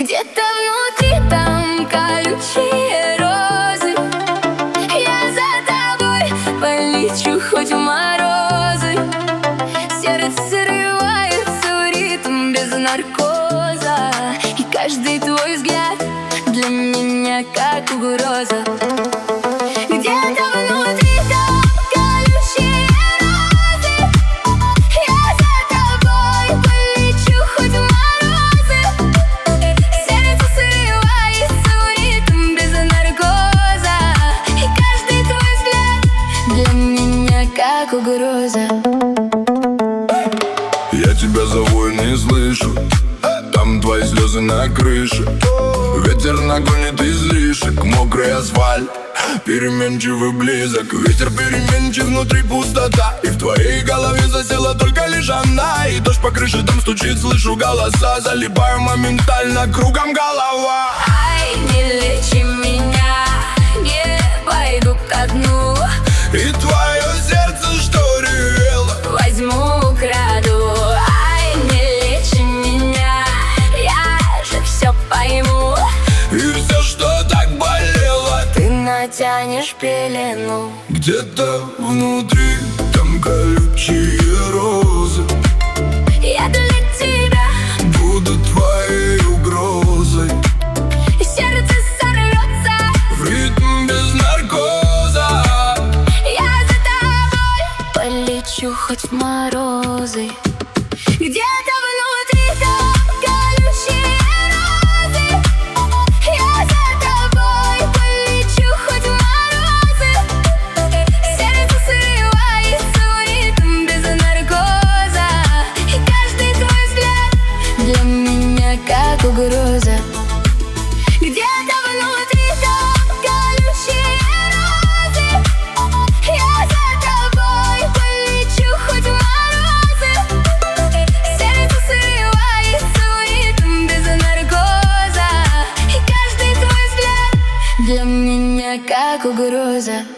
Где-то внутри там колючие розы. Я за тобой полечу хоть в морозы. Сердце срывается в ритм без наркоза. И каждый твой взгляд для меня как угроза. Где-то внутри там колючие розы. Я за тобой полечу хоть в морозы. Сердце срывается в ритм без наркоза. И каждый твой взгляд для меня как угроза. Я тебя зову и не слышу. Там твои слезы на крыше. Ветер нагонит излишек. Мокрый асфальт, переменчивый близок. Ветер переменчив, внутри пустота. И в твоей голове засела только лишь она. И дождь по крыше там стучит, слышу голоса. Залипаю моментально, кругом голова. Ай, не лечи меня, не пойду ко дну. И твое сердце, что ревело, Возьму, украду. Ай, не лечи меня, я же все пойму. и все, что так болело, Ты натянешь пелену. где-то внутри там колючие розы. Я для тебя Буду твоей угрозой. сердце сорвется. В ритм без наркоза. Я за тобой полечу хоть в морозы. Где-то внутри там колючие розы. Я за тобой полечу хоть в морозы. Сердце срывается в ритм без наркоза. И каждый твой взгляд для меня как угроза. Где-то внутри там колючие розы. Я за тобой полечу хоть в морозы. Сердце срывается в ритм без наркоза. И каждый твой взгляд для меня как угроза.